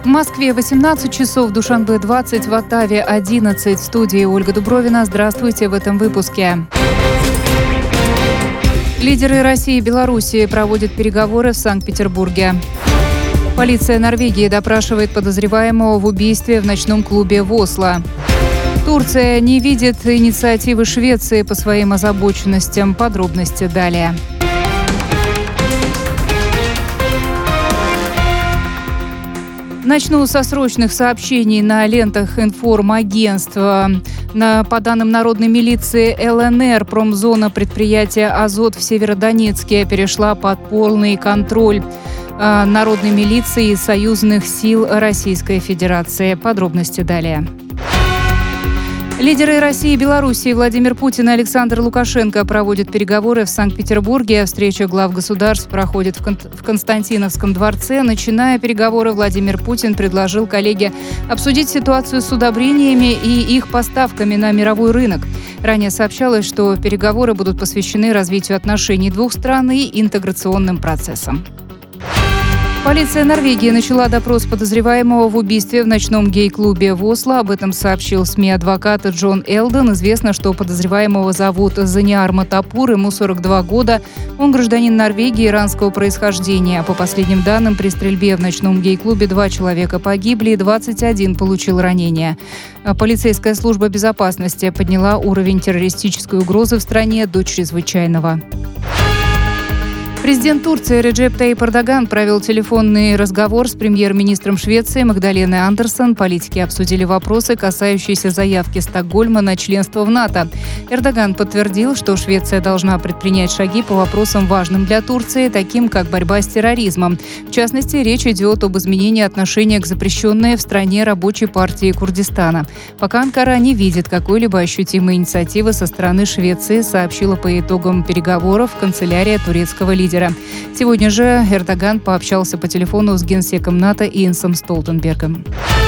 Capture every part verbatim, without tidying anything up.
В Москве восемнадцать часов, в Душанбе двадцать, в Оттаве одиннадцать. В студии Ольга Дубровина. Здравствуйте в этом выпуске. Лидеры России и Белоруссии проводят переговоры в Санкт-Петербурге. Полиция Норвегии допрашивает подозреваемого в убийстве в ночном клубе в Осло. Турция не видит инициативы Швеции по своим озабоченностям. Подробности далее. Начну со срочных сообщений на лентах информагентства. На, по данным народной милиции ЛНР, промзона предприятия «Азот» в Северодонецке перешла под полный контроль э, народной милиции и союзных сил Российской Федерации. Подробности далее. Лидеры России и Белоруссии Владимир Путин и Александр Лукашенко проводят переговоры в Санкт-Петербурге. Встреча глав государств проходит в, Кон- в Константиновском дворце. Начиная переговоры, Владимир Путин предложил коллеге обсудить ситуацию с удобрениями и их поставками на мировой рынок. Ранее сообщалось, что переговоры будут посвящены развитию отношений двух стран и интеграционным процессам. Полиция Норвегии начала допрос подозреваемого в убийстве в ночном гей-клубе в Осло. Об этом сообщил СМИ адвокат Джон Элден. Известно, что подозреваемого зовут Заниар Матапур, ему сорок два года. Он гражданин Норвегии иранского происхождения. По последним данным, при стрельбе в ночном гей-клубе два человека погибли и двадцать один получил ранения. Полицейская служба безопасности подняла уровень террористической угрозы в стране до чрезвычайного. Президент Турции Реджеп Тайип Эрдоган провел телефонный разговор с премьер-министром Швеции Магдаленой Андерсон. Политики обсудили вопросы, касающиеся заявки Стокгольма на членство в НАТО. Эрдоган подтвердил, что Швеция должна предпринять шаги по вопросам, важным для Турции, таким как борьба с терроризмом. В частности, речь идет об изменении отношения к запрещенной в стране рабочей партии Курдистана. Пока Анкара не видит какой-либо ощутимой инициативы со стороны Швеции, сообщила по итогам переговоров канцелярия турецкого лидера. Сегодня же Эрдоган пообщался по телефону с генсеком НАТО Йенсом Столтенбергом.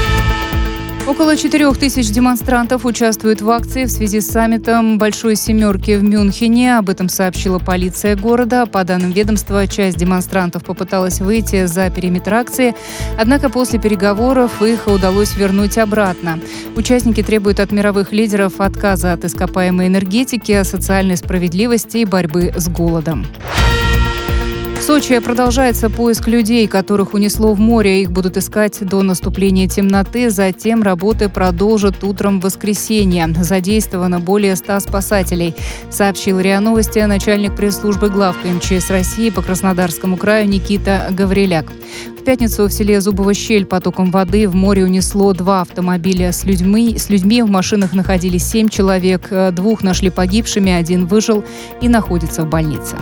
Около четырех тысяч демонстрантов участвуют в акции в связи с саммитом «Большой семерки» в Мюнхене. Об этом сообщила полиция города. По данным ведомства, часть демонстрантов попыталась выйти за периметр акции, однако после переговоров их удалось вернуть обратно. Участники требуют от мировых лидеров отказа от ископаемой энергетики, социальной справедливости и борьбы с голодом. В Сочи продолжается поиск людей, которых унесло в море. Их будут искать до наступления темноты. Затем работы продолжат утром в воскресенье. Задействовано более ста спасателей, сообщил РИА Новости начальник пресс-службы главка МЧС России по Краснодарскому краю Никита Гавриляк. В пятницу в селе Зубова Щель потоком воды в море унесло два автомобиля с людьми. С людьми в машинах находились семь человек. Двух нашли погибшими, один выжил и находится в больнице.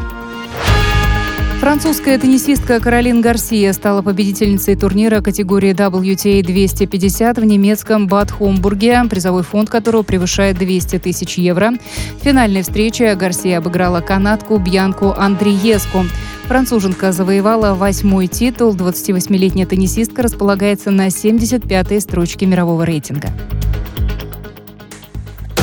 Французская теннисистка Каролин Гарсия стала победительницей турнира категории дабл ю ти эй двести пятьдесят в немецком Бад Хомбурге, призовой фонд которого превышает двести тысяч евро. В финальной встрече Гарсия обыграла канадку Бьянку Андриеску. Француженка завоевала восьмой титул. двадцативосьмилетняя теннисистка располагается на семьдесят пятой строчке мирового рейтинга.